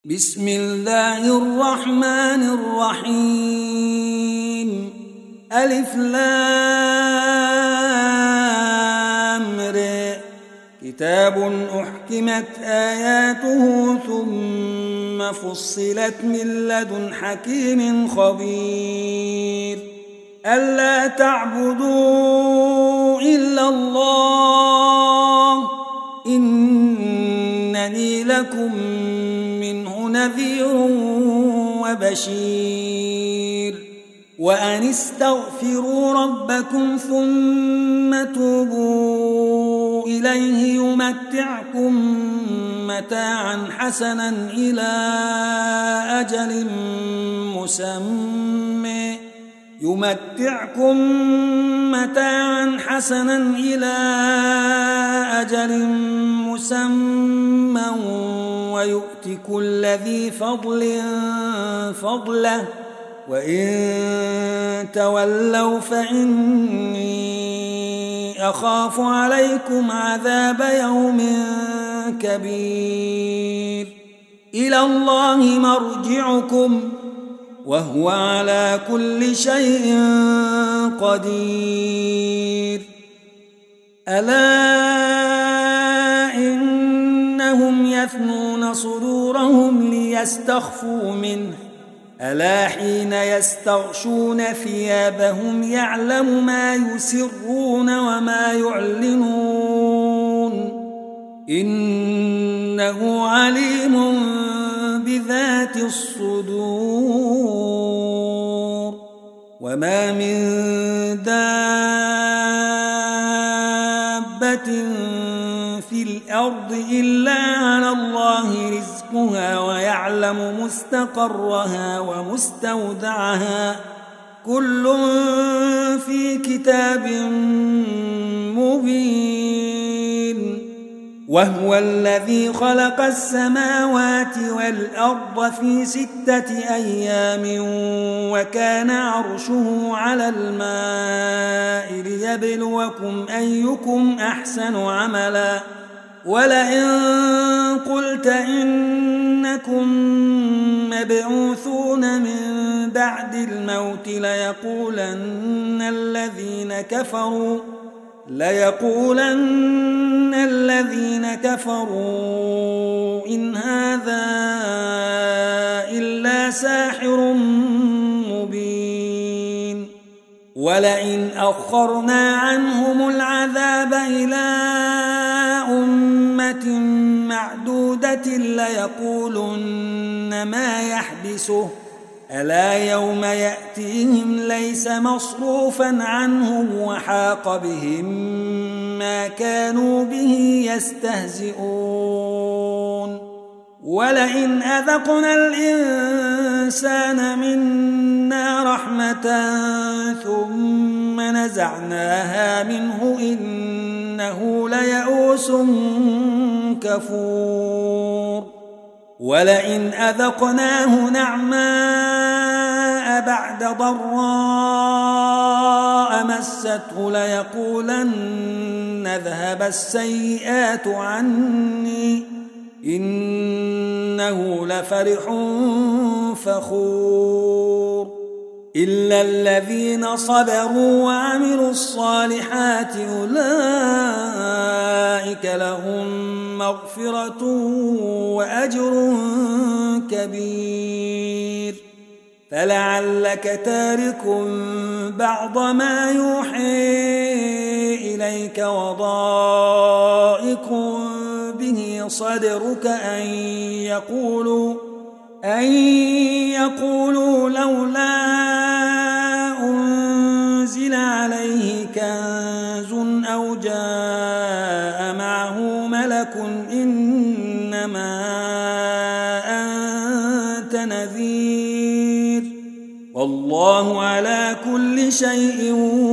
بسم الله الرحمن الرحيم ألف لام ر كتاب أحكمت آياته ثم فصلت من لدن حكيم خبير ألا تعبدوا إلا الله إنني لكم منه نذير وبشير وأن استغفروا ربكم ثم توبوا إليه يمتعكم متاعا حسنا إلى أجل مسمى ويؤت كل ذي فضل فضله وإن تولوا فإني أخاف عليكم عذاب يوم كبير إلى الله مرجعكم وهو على كل شيء قدير ألا إنهم يثنون صدورهم ليستخفوا منه ألا حين يستغشون ثيابهم يعلم ما يسرون وما يعلنون إنه عليم بذات الصدور وما من دابة في الأرض إلا على الله رزقها ويعلم مستقرها ومستودعها كل في كتاب مبين وهو الذي خلق السماوات والأرض في 6 أيام وكان عرشه على الماء ليبلوكم أيكم أحسن عملا ولئن قلت إنكم مبعوثون من بعد الموت ليقولن الذين كفروا إن هذا إلا ساحر مبين ولئن أخرنا عنهم العذاب إلى أمة معدودة ليقولن ما يحبسه ألا يوم يأتيهم ليس مصروفا عنهم وحاق بهم ما كانوا به يستهزئون ولئن أذقنا الإنسان منا رحمة ثم نزعناها منه إنه ليئوس كفور ولئن أذقناه نعماء بعد ضراء مسته ليقولن ذهب السيئات عني إنه لفرح فخور إلا الذين صبروا وعملوا الصالحات أولئك لهم مغفرة وأجر كبير فلعلك تارك بعض ما يوحي إليك وضائق به صدرك أن يقولوا لولا أنزل عليه كنز أو جاء معه ملك إنما أنت نذير والله على كل شيء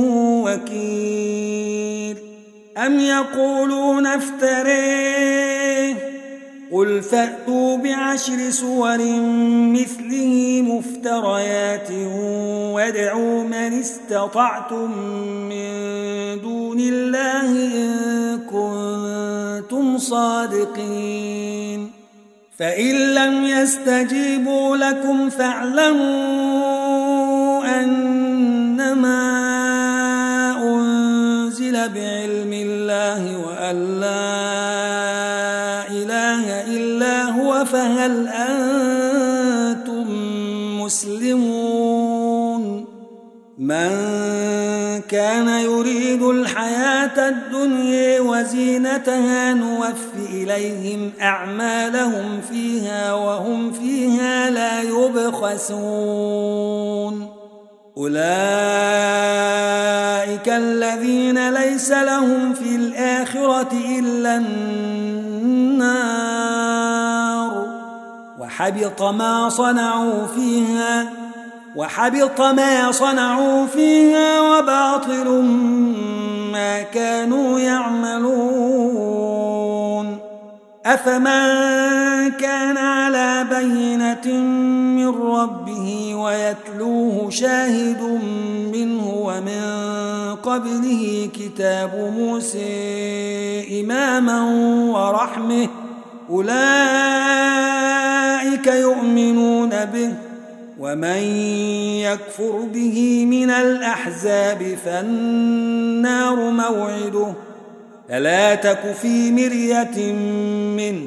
وكيل أم يقولون افتريه قل فأتوا ب10 سور مثله مفتريات وادعوا من استطعتم من دون الله إن كنتم صادقين فإن لم يستجيبوا لكم فاعلموا أنما أنزل بعلم الله وأن لا إله إلا هو فهل أنتم مسلمون من كان يريد الحياة الدنيا وزينتها نوف إليهم أعمالهم فيها وهم فيها لا يبخسون أولئك الذين ليس لهم في الآخرة إلا النار وحبط ما صنعوا فيها وباطل ما كانوا يعملون أفمن كان على بينة من ربه ويتلوه شاهد منه ومن قبله كتاب موسى إماما ورحمة أولئك يؤمنون به ومن يكفر به من الأحزاب فالنار موعده فلا تك في مرية منه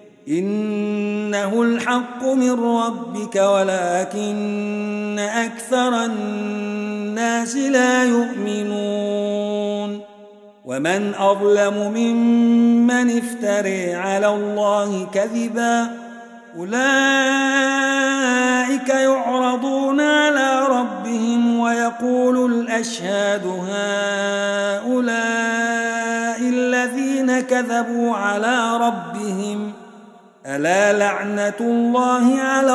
إنه الحق من ربك ولكن أكثر الناس لا يؤمنون ومن أظلم ممن افترى على الله كذبا أولئك يعرضون على ربهم ويقول الأشهاد هؤلاء الذين كذبوا على ربهم ألا لعنة الله على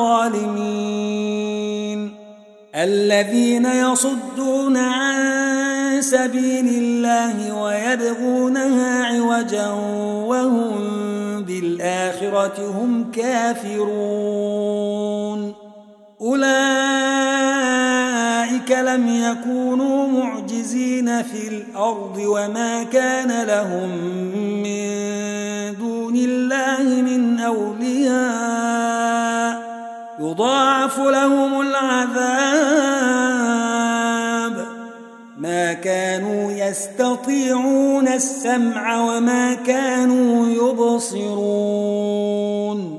الظالمين الذين يصدون عن سبيل الله ويبغونها عوجا وهم بالآخرة هم كافرون أولئك لم يكونوا معجزين في الأرض وما كان لهم من دون الله من أولياء يضاعف لهم العذاب ما كانوا يستطيعون السمع وما كانوا يبصرون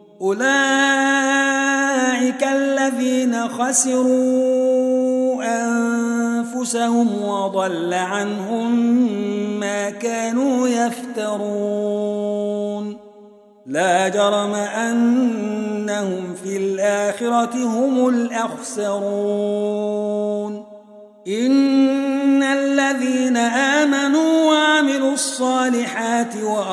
أولئك الذين خسروا أنفسهم وضل عنهم ما كانوا يفترون لا جرم أنهم في الآخرة هم الأخسرون إن الذين آمنوا وعملوا الصالحات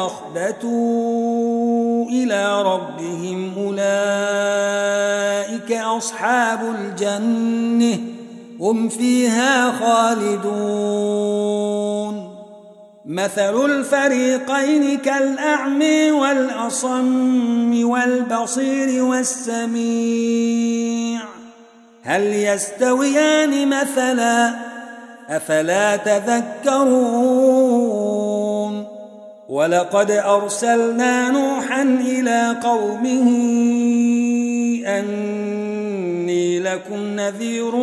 وأخبتوا إلى ربهم أولئك أصحاب الجنة هم فيها خالدون مثل الفريقين كالأعمى والأصم والبصير والسميع هل يستويان مثلا أفلا تذكرون ولقد أرسلنا نوحا إلى قومه أني لكم نذير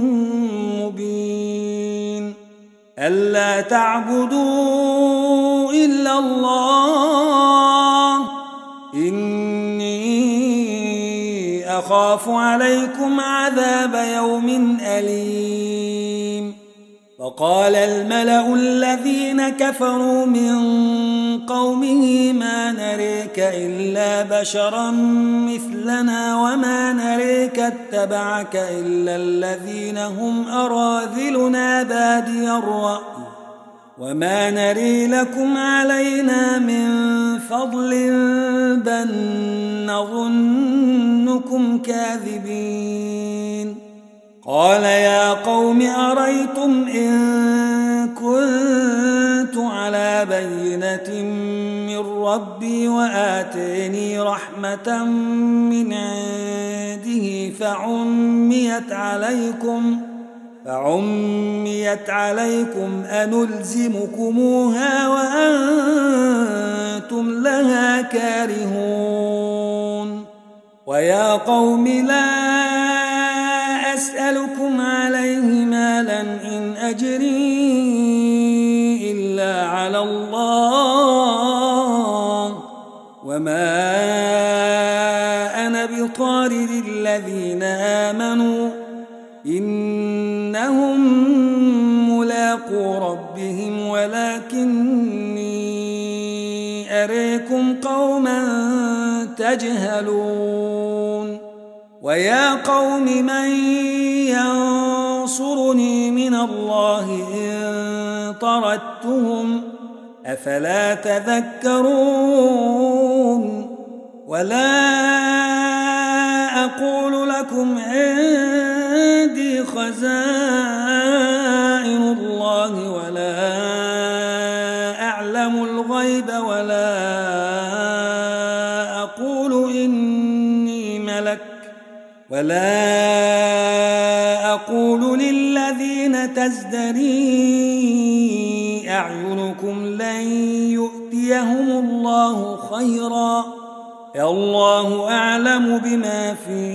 مبين ألا تعبدوا إلا الله إني أخاف عليكم عذاب يوم أليم وقال الملأ الذين كفروا من قومه ما نريك إلا بشرا مثلنا وما نريك اتبعك إلا الذين هم أراذلنا بادي الرأي وما نري لكم علينا من فضل بل نظنكم كاذبين قال يا قوم أريتم إن كنت على بينة من ربي وآتيني رحمة من عنده فعميت عليكم أنلزمكموها وأنتم لها كارهون ويا قوم لا أسألكم عليه مالا إن أجري إلا على الله وما أنا بطارد الذين آمنوا إنهم ملاقو ربهم ولكني أريكم قوما تجهلون ويا قوم من ينصرني من الله إن طردتهم أفلا تذكرون ولا أقول لكم عندي خزائن الله ولا أعلم الغيب ولا أقول إني ملك ولا أقول للذين تزدري أعينكم لن يؤتيهم الله خيرا الله أعلم بما في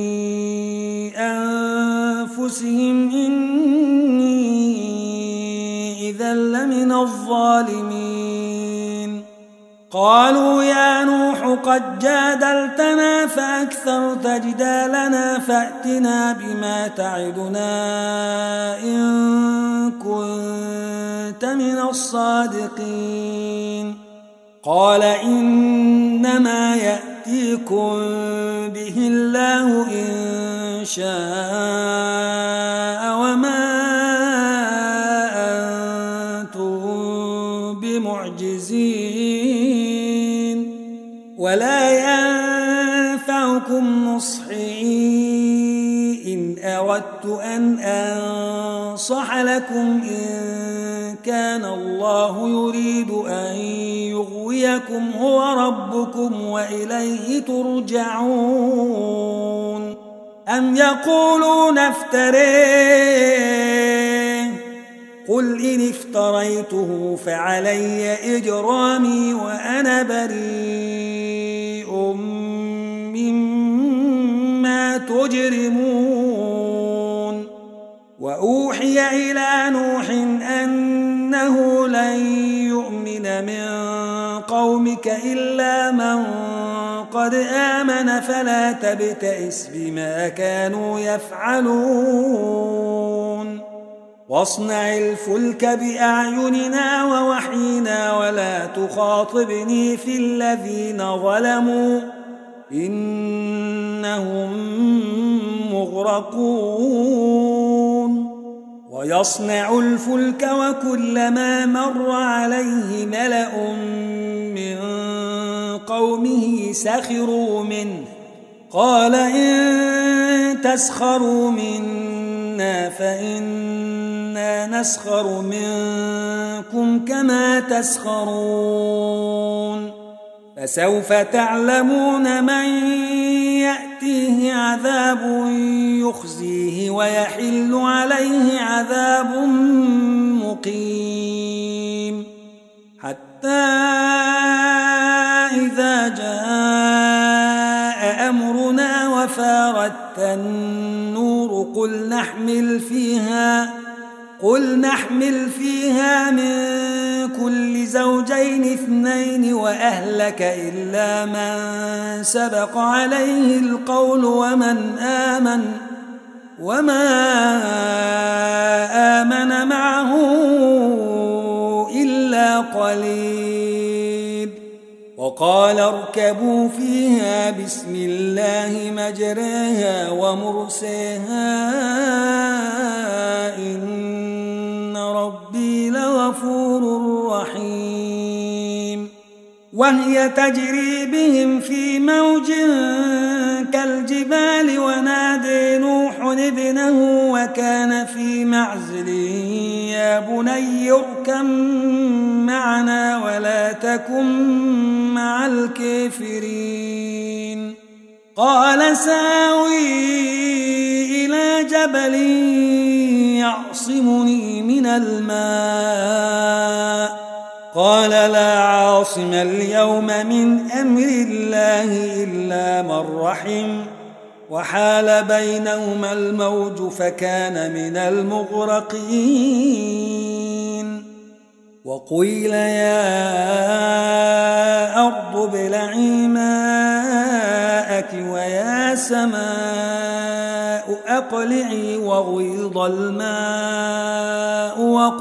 أنفسهم إني إذا لمن الظالمين قالوا يا نوح قد جادلتنا فأكثرت جدالنا فأتنا بما تعدنا إن كنت من الصادقين قال إنما يأتيكم به الله إن شاء وما أنتم بمعجزين ولا ينفعكم نصحي إن أردت أن أنصح لكم إن كان الله يريد أن يغويكم هو ربكم وإليه ترجعون أم يقولون افتريه قل إن افتريته فعلي إجرامي وأنا بريء مما تجرمون وأوحي إلى نوح أنه لن يؤمن من قومك إلا من قد آمن فلا تبتئس بما كانوا يفعلون واصنع الفلك بأعيننا ووحينا ولا تخاطبني في الذين ظلموا إنهم مغرقون ويصنع الفلك وكلما مر عليه ملأ من قومه سخروا منه قال إن تسخروا منا فإنا نسخر منكم كما تسخرون فسوف تعلمون من يأتيه عذاب يخزيه ويحل عليه عذاب مقيم حتى إذا جاء أمرنا وفارت النور قل نحمل فيها من كل زوجين اثنين وأهلك إلا من سبق عليه القول وما آمن معه إلا قليل وقال اركبوا فيها بسم الله مجريها ومرسيها إن ربي لغفور رحيم وهي تجري بهم في موج كالجبال ونادي نوح ابنه وكان في معزل يا بني اركب معنا ولا تكن مع الكافرين قال ساوي إلى جبل يعصمني من الماء قال لا عاصم اليوم من أمر الله إلا من رحم وحال بينهما الموج فكان من المغرقين وقيل يا أرض ابلعي ماءك ويا سماء أقلعي وغيض الماء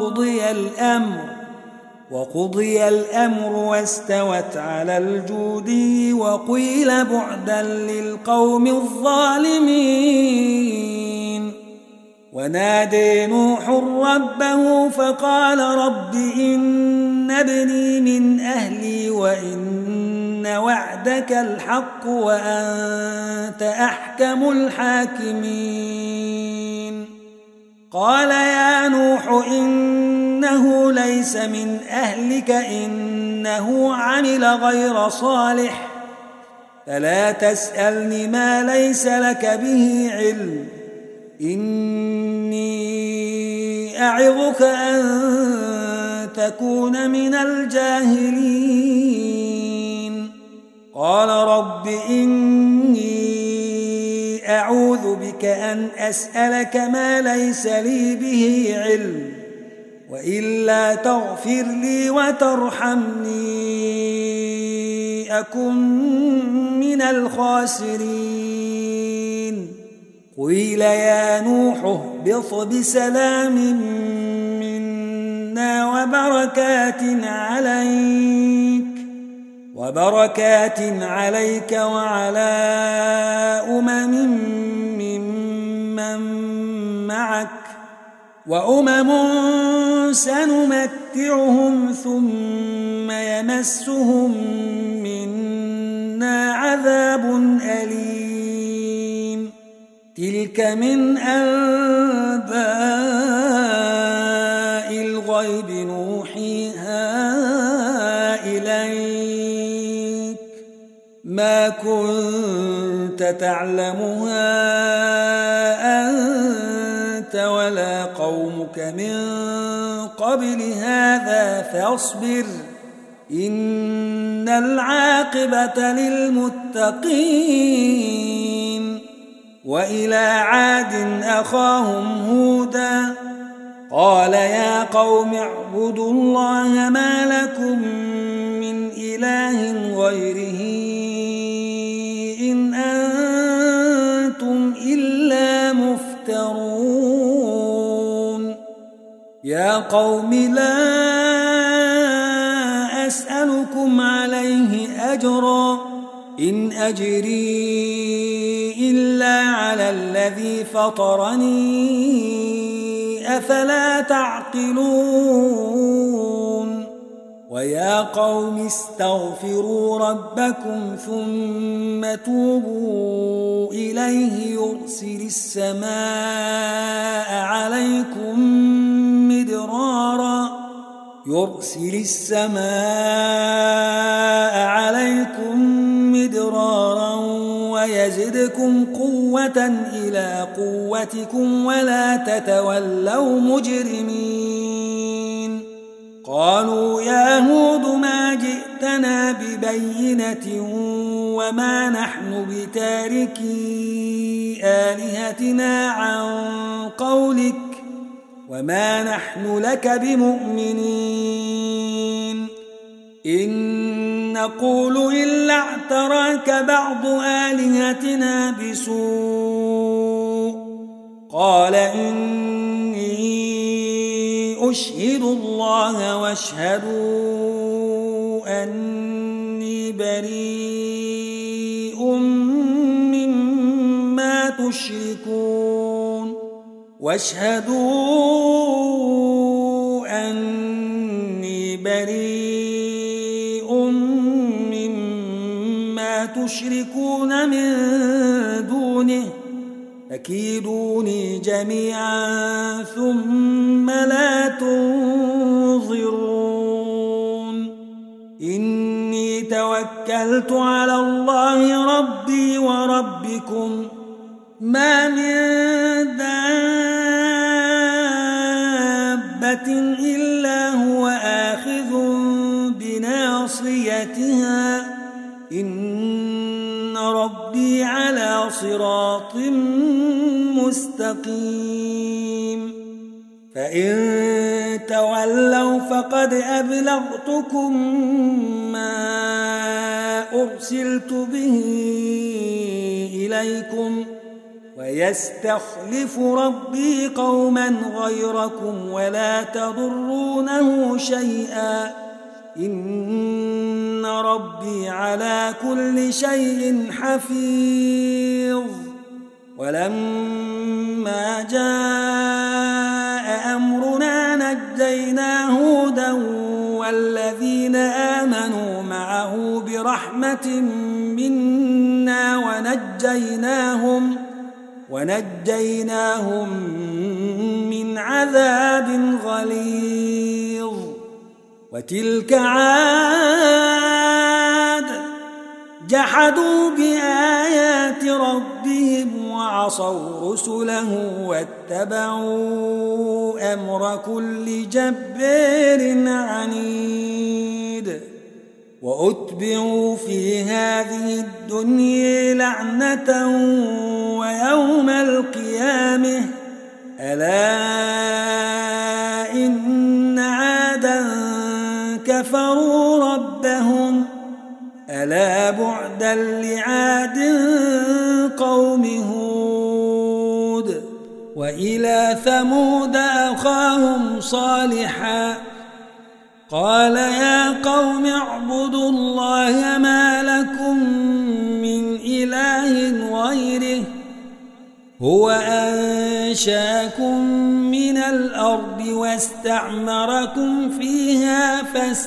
وقضي الأمر واستوت على الجودي وقيل بعدا للقوم الظالمين ونادي نوح ربه فقال رب إن ابني من أهلي وإن وعدك الحق وأنت أحكم الحاكمين قال يا نوح إنه ليس من أهلك إنه عمل غير صالح فلا تسألني ما ليس لك به علم إني أعظك أن تكون من الجاهلين قال رب إني أعوذ بك أن أسألك ما ليس لي به علم وإلا تغفر لي وترحمني أكن من الخاسرين قيل يا نوح اهبط بسلام منا وبركات عليك وعلى ممن معك وأمم سنمتعهم ثم يمسهم منا عذاب أليم تلك من أنباء الغيب نوحيها إليك ما كنت تعلمها أنت ولا قومك من قبل هذا فاصبر إن العاقبة للمتقين وإلى عاد أخاهم هودا قال يا قوم اعبدوا الله ما لكم من إله غيره إن أنتم إلا مفترون يا قوم لا أسألكم عليه أجرا إن أجري إلا على الذي فطرني أفلا تعقلون ويا قوم استغفروا ربكم ثم توبوا إليه يرسل السماء عليكم مدرارا ويزدكم قوة إلى قوتكم ولا تتولوا مجرمين قالوا يا هود ما جئتنا ببينة وما نحن بتاركي آلهتنا عن قولك وما نحن لك بمؤمنين إن نقول إلا اعتراك بعض آلهتنا بسوء قال إني أشهد الله واشهدوا أني بريء مما تشركون تشركون من دونه فكيدوني جميعا ثم لا تنظرون إني توكلت على الله ربي وربكم ما من دابة إلا هو آخذ إلى صراط مستقيم فإن تولوا فقد أبلغتكم ما أرسلت به إليكم ويستخلف ربي قوما غيركم ولا تضرونه شيئا إن ربي على كل شيء حفيظ ولما جاء أمرنا نجينا هودا والذين آمنوا معه برحمة منا ونجيناهم من عذاب غليظ وتلك عاد جحدوا بآيات ربهم وعصوا رسله واتبعوا أمر كل جبار عنيد وأتبعوا في هذه الدنيا لعنة ويوم القيامة ألا إن عادا كفروا ربهم ألا بعدا لعاد قوم هود وإلى ثمود أخاهم صالحا قال يا قوم اعبدوا الله ما لكم من إله غيره هو أنشاكم من الأرض واستعمركم فيها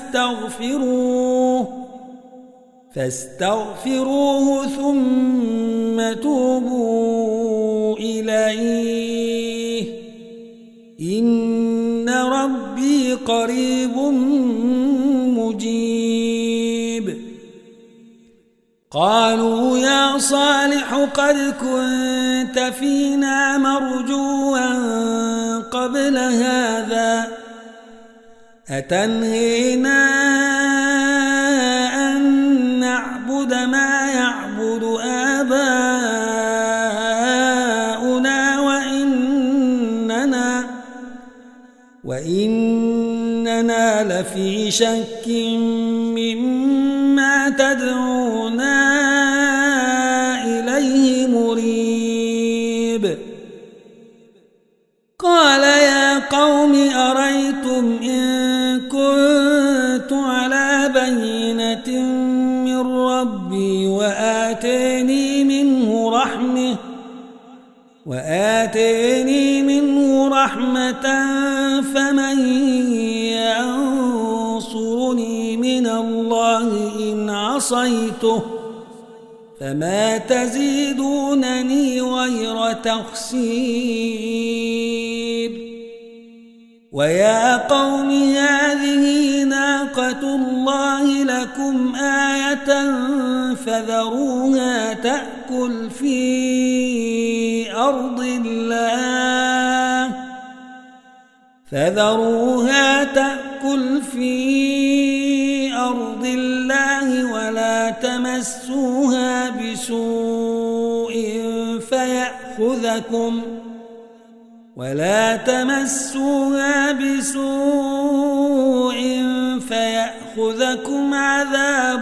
فاستغفروه ثم توبوا إليه إن ربي قريب مجيب قالوا يا صالح قد كنت فينا مرجوا قبل هذا أتنهينا أن نعبد ما يعبد آباؤنا وإننا لفي شك مما تدعونا إليه مريب قال يا قوم أريتم إن كنت على بينة من ربي وآتيني منه رحمة فمن ينصرني من الله إن عصيته فما تزيدونني غير تخسير ويا قوم هذه ناقة الله لكم آية فذروها تأكل في أرض الله ولا تمسوها بسوء فيأخذكم عذاب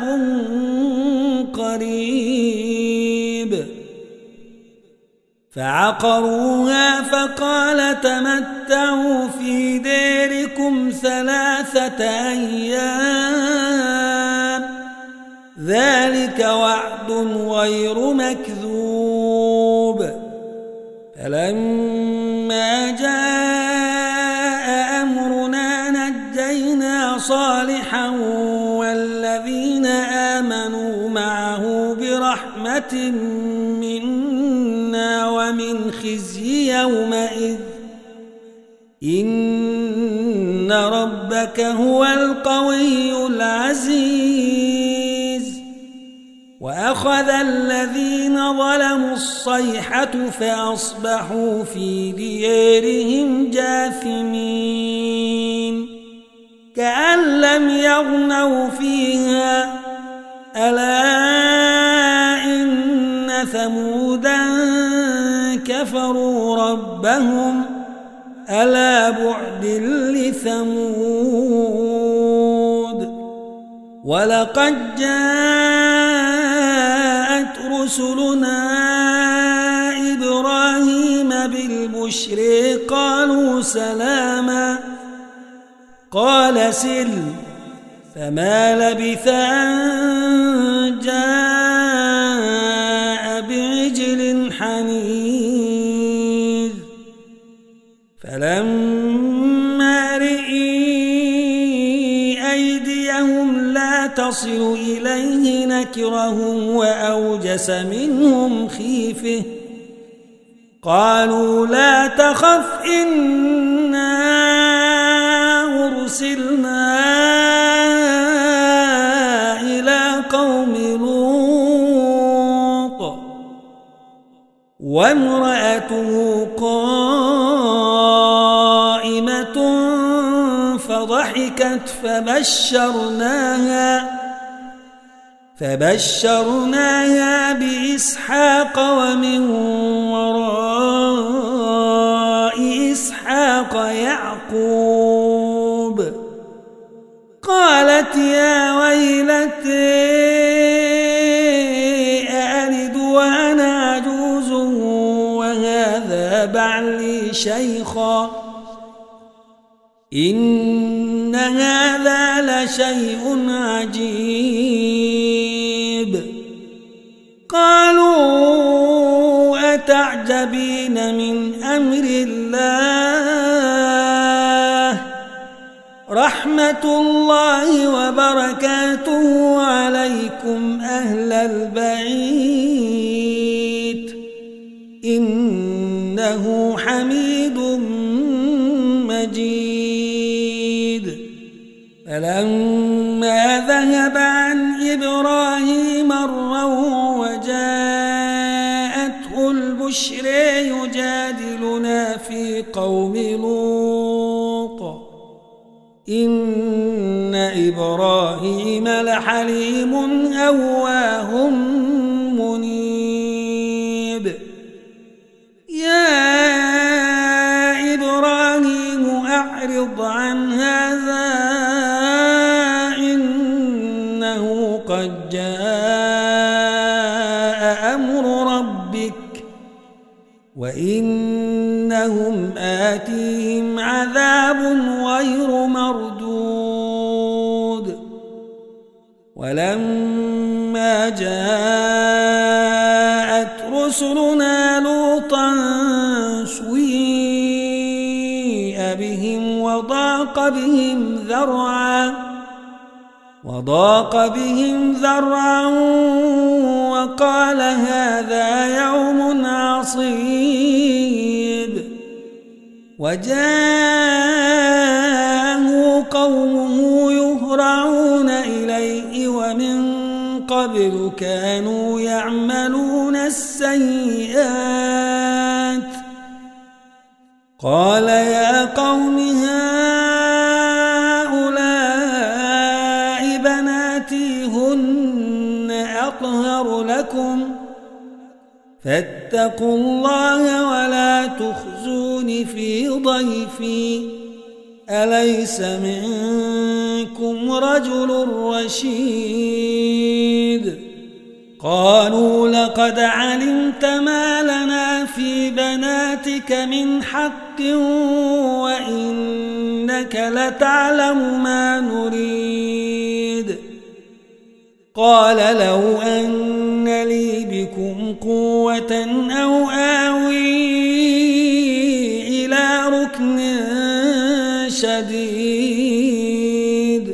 قريب فعقروها فقال تمتعوا في ديركم 3 أيام ذلك وعد غير مكذوب فلما جاء أمرنا نجينا صالحا والذين آمنوا معه برحمة منا ومن خزي يومئذ إن ربك هو القوي العزيز وأخذ الذين ظلموا الصيحة فأصبحوا في ديارهم جاثمين كأن لم يغنوا فيها ألا إن ثمودا كفروا ربهم ألا بعد لثمود ولقد جاءت رسلنا إبراهيم بالبشر قالوا سلاما قال سلم فما لبث أن جاء بعجل حنيذ فلما رئي أيديهم لا تصل إليه نكرهم وأوجس منهم خيفة قالوا لا تخف إنا أرسلنا إلى قوم لوط وامرأته قائمة فضحكت فبشرناها بإسحاق ومن وراء إسحاق يعقوب قالت يا ويلتي أألد وأنا عجوز وهذا بعلي شيخا إن هذا لشيء عجيب قالوا أتعجبين من أمر الله رحمة الله وبركاته عليكم أهل البيت إنه حميد مجيد فلما ذهب عن إبراهيم الروع وجاءته البشر يجادلنا في قوم لوط إن إبراهيم لحليم أواه منيب يا إبراهيم أعرض عن هذا إنه قد جاء أمر ربك وإنهم آتيهم عذاب غير مردود ولما جاءت رسلنا لوطا سيء بهم وضاق بهم ذرعا وقال هذا يوم عصيب وجاءه قومه يهرعون إليه ومن قبل كانوا يعملون السيئات قال يا قوم هؤلاء بناتي هن أطهر لكم فاتقوا الله ولا تخزون في ضيفي أليس منكم رجل رشيد قالوا لقد علمت ما لنا في بناتك من حق وإنك لتعلم ما نريد قال لو أن لي بكم قوة أو آوي إلى ركن شديد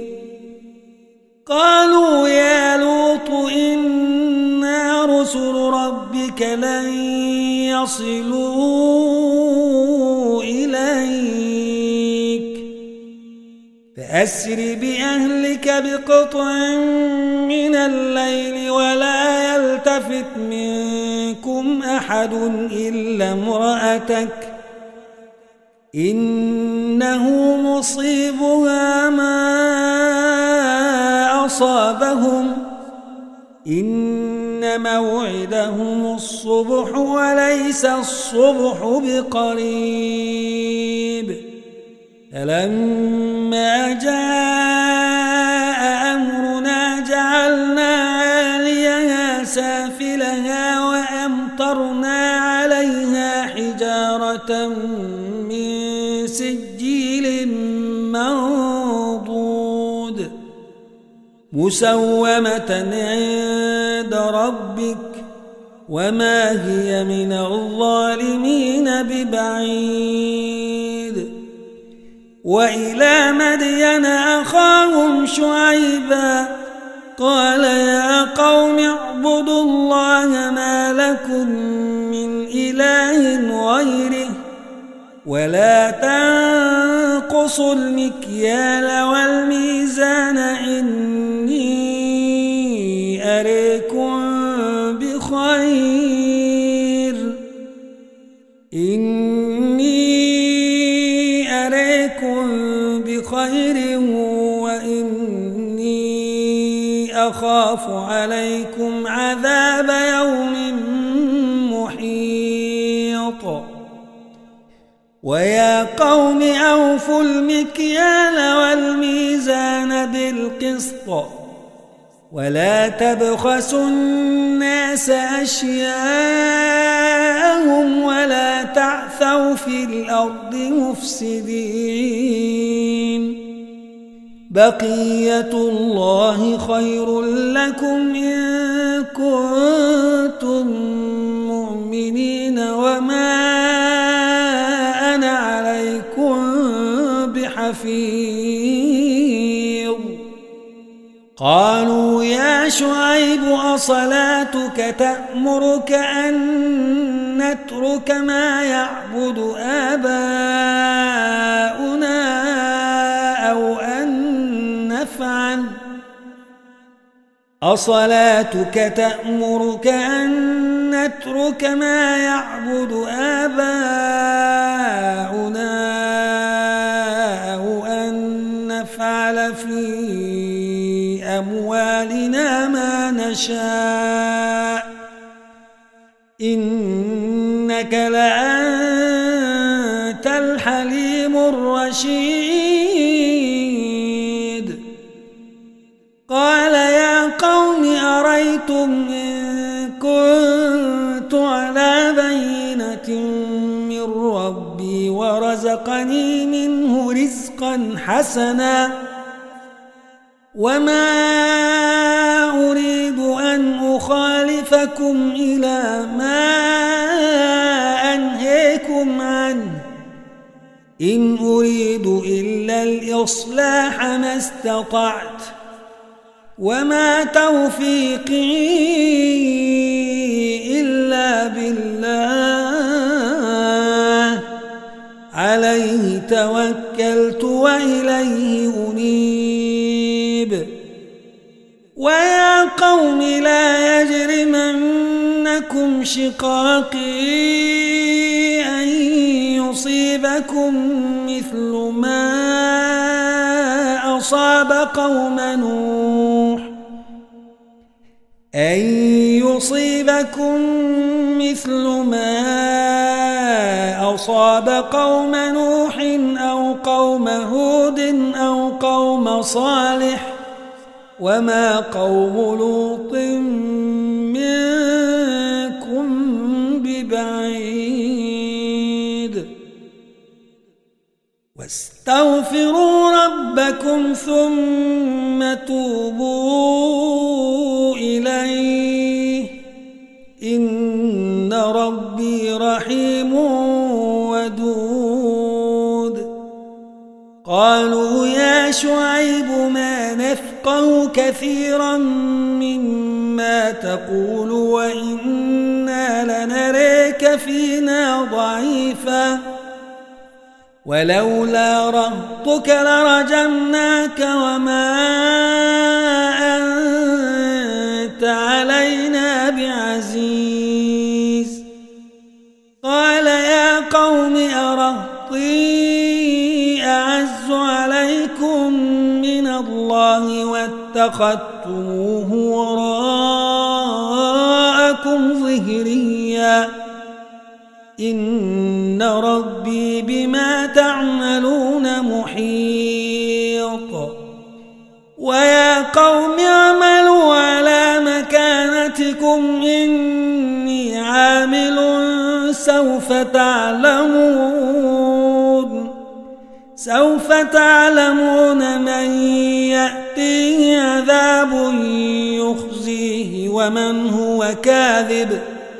قالوا يا لوط إنا رسل ربك لن يصلوا إليك فأسر بأهلك بقطع من الليل ولا يلتفت منكم أحد إلا امرأتك إنه مصيبها ما أصابهم إن موعدهم الصبح وليس الصبح بقريب فلما جاء أمرنا جعلنا عاليها سافلها وأمطرنا عليها حجارة من سجيل منضود مسومة عند ربك وما هي من الظالمين ببعيد وإلى مدين أخاهم شعيبا قال يا قوم اعبدوا الله ما لكم من إله غيره ولا تنقصوا المكيال والميزان إني أريكم بخير وإني أخاف عليكم عذاب يوم محيط ويا قوم أوفوا المكيال والميزان بالقسط ولا تبخسوا الناس أشياءهم ولا تعثوا في الأرض مفسدين بقية الله خير لكم إن كنتم مؤمنين وما أنا عليكم بحفيظ قالوا يا شعيب أصلاتك تأمرك أن نترك ما يعبد آباؤنا أو أن نفعل أصلاتك تأمرك أن نترك ما يعبد آباؤنا أو أن نفعل في أموالنا ما نشاء إنك لأنت الحليم الرشيد قال يا قوم أريتم إن كنت على بينة من ربي ورزقني منه رزقا حسنا وما أريد أن أخالفكم إلى ما أنهيكم عنه إن أريد إلا الإصلاح ما استطعت وما توفيقي إلا بالله عليه توكلت وإليه أنيب ويا قوم لا يجرمنكم شقاقي أن يصيبكم مثل ما أصاب قوم نوح أو قوم هود أو قوم صالح وما قوم لوط منكم ببعيد واستغفروا ربكم ثم توبوا إليه إن ربي رحيم ودود قالوا يا شعيب ما نفقه كثيرا مما تقول وإنا لنريك فينا ضعيفا ولولا رهطك لرجمناك وما أنت علينا بعزيز قال يا قوم أرهطي أعز عليكم من الله واتخذتموه وراءكم معكم ظهريا إن ربي بما تعملون محيط ويا قوم اعملوا على مكانتكم إني عامل سوف تعلمون من يأتيه عذاب يخزيه ومن هو كاذب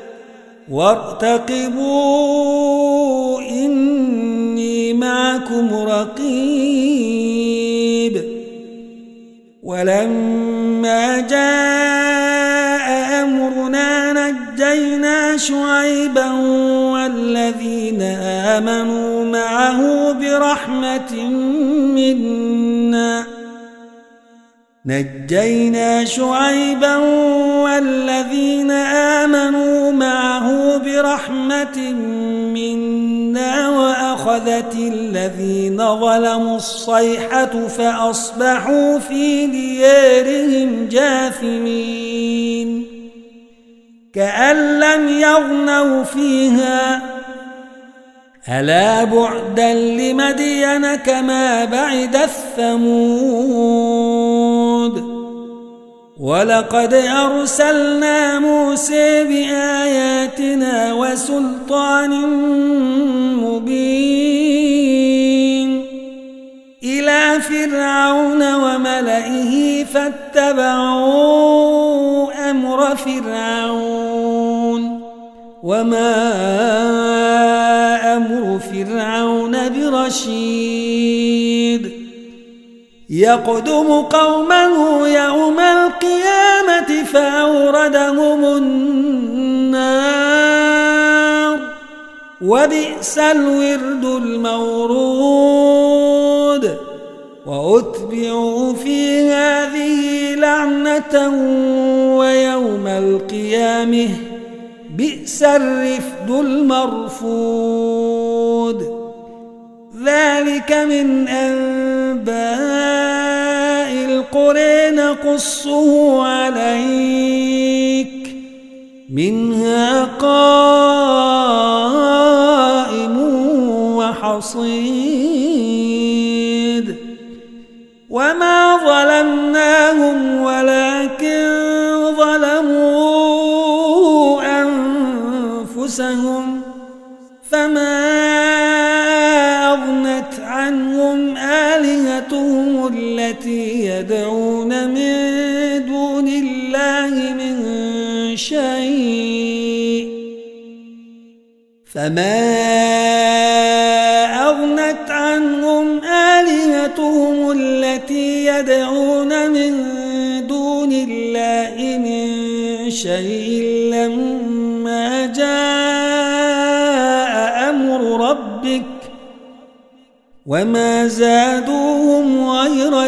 وارتقبوا إني معكم رقيب ولما جاء أمرنا نجينا شعيبا والذين آمنوا معه برحمة منا وأخذت الذين ظلموا الصيحة فأصبحوا في ديارهم جاثمين كأن لم يغنوا فيها ألا بعدا لمدين كما بعد الثمود ولقد أرسلنا موسى بآياتنا وسلطان مبين إلى فرعون وملئه فاتبعوا أمر فرعون وما أمر فرعون برشيد يقدم قومه يوم القيامة فأوردهم النار وبئس الورد المورود وأتبعوا في هذه لعنة ويوم القيامة بئس الرفد المرفود ذلك من أنباء القرى نقصه عليك منها قائم وحصيد وما ظلمناهم ولكن ظلموا أنفسهم فما أغنت عنهم آلهتهم التي يدعون من دون الله من شيء فما أغنت عنهم آلهتهم التي يدعون من دون الله من شيء لما جاء أمر ربك وما زادوهم غير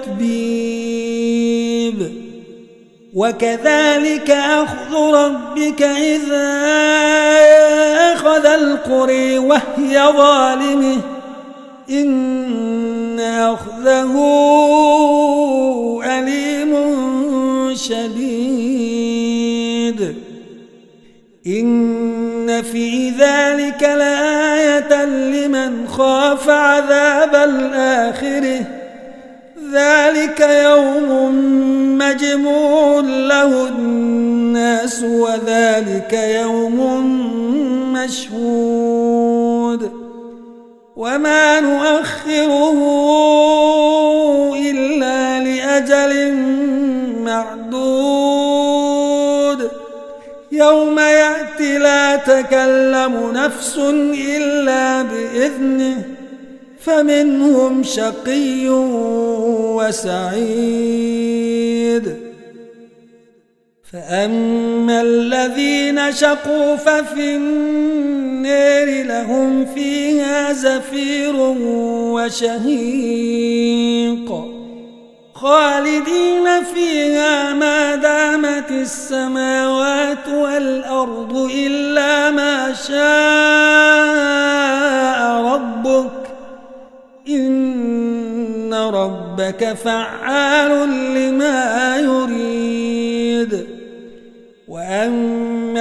تتبيب وكذلك أخذ ربك إذا أخذ القرى وهي ظالمة إن أخذه أليم شديد إن في ذلك لآية لمن خاف عذاب الآخرة ذلك يوم مجموع له الناس وذلك يوم مشهود وما نؤخره إلا لأجل معدود يوم يأتي لا تكلم نفس إلا بإذنه فمنهم شقي وسعيد فأما الذين شقوا ففي النار لهم فيها زفير وشهيق خالدين فيها ما دامت السماوات والأرض إلا ما شاء ربك إن ربك فعال لما يريد وأما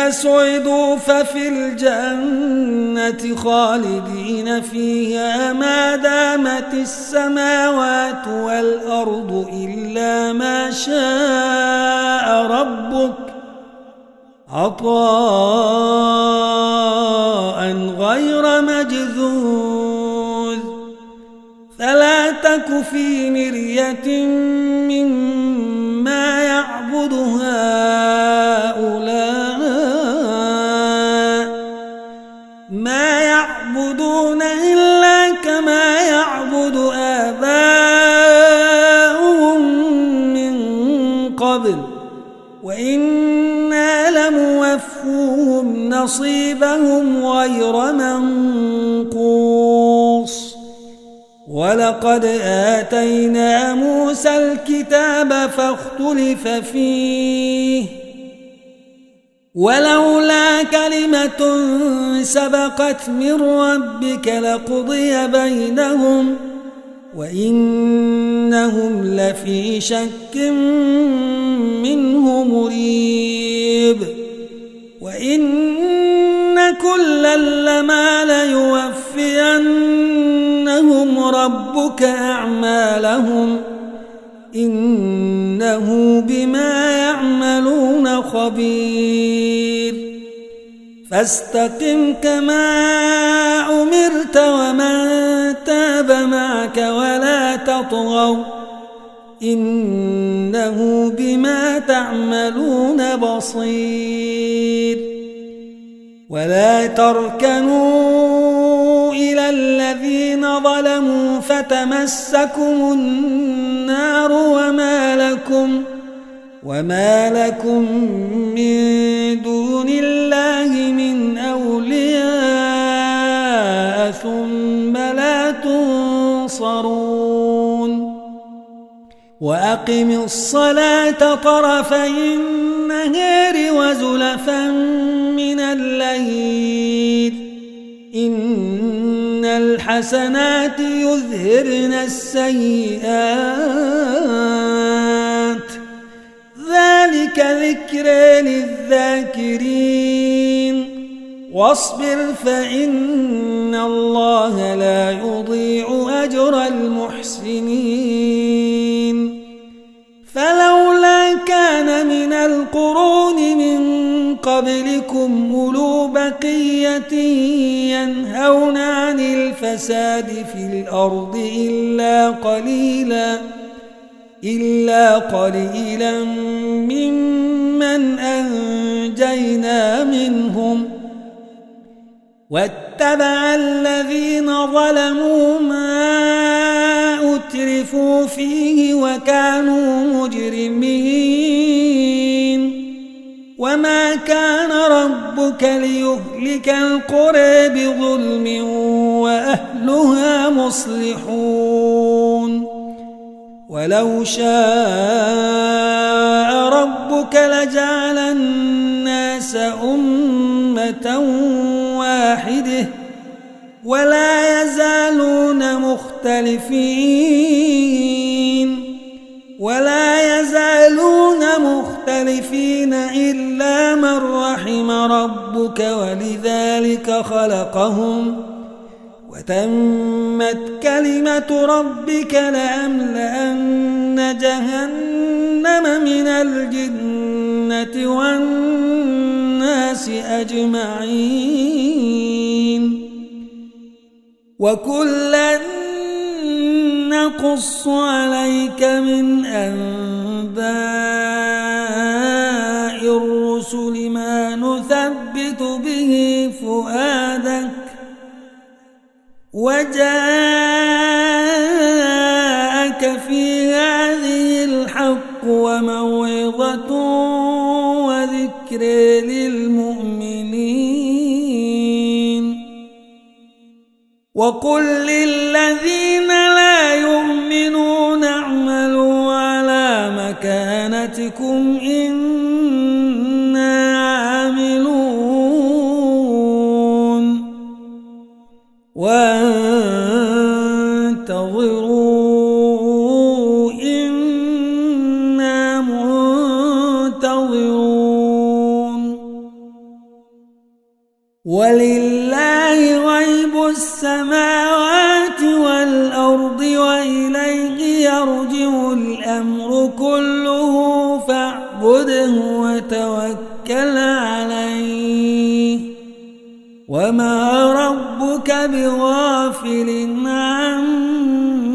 سعدوا ففي الجنة خالدين فيها ما دامت السماوات والأرض إلا ما شاء ربك عطاء غير مجذوذ فلا تك في مرية مما يعبد هؤلاء ما يعبدون إلا كما يعبد آباؤهم من قبل وإنا لموفوهم نصيبهم غير منقوص ولقد آتينا موسى الكتاب فاختلف فيه ولولا كلمة سبقت من ربك لقضي بينهم وإنهم لفي شك منه مريب وإن كلا لما ليوفينهم ربك أعمالهم إنه بما يعملون خبير فاستقم كما أمرت ومن تاب معك ولا تطغوا إنه بما تعملون بصير ولا تركنوا إلى الذين ظلموا فتمسكم النار وما لكم من دون الله من أولياء ثم لا تنصرون وأقم الصلاة طرفي النهار وزلفا من الليل إن الحسنات يذهبن السيئات ذلك ذكر للذاكرين واصبر فإن الله لا يضيع أجر المحسنين فلولا كان من القرون من قبلكم أولو بقية ينهون عن الفساد في الأرض إلا قليلا ممن أنجينا منهم واتبع الذين ظلموا ما أترفوا فيه وكانوا مجرمين وما كان ربك ليهلك القرى بظلم وأهلها مصلحون ولو شاء ربك لجعل الناس أمة واحدة ولا يزالون مختلفين إلا من رحم ربك ولذلك خلقهم وتمت كلمة ربك لأملأن جهنم من الجنة والناس أجمعين وكلا نقص عليك من أنباء الرسل ما نثبت به فؤادك وجاءك في هذه الحق وموعظة وذكر للمؤمنين وقل للذين لا يؤمنون اعملوا على مكانتكم إنا عاملون وانتظروا إنا منتظرون ولله غيب السماوات والأرض وإليه يرجع الأمر كله فاعبده وتوكل عليه وما ربك بغافل عما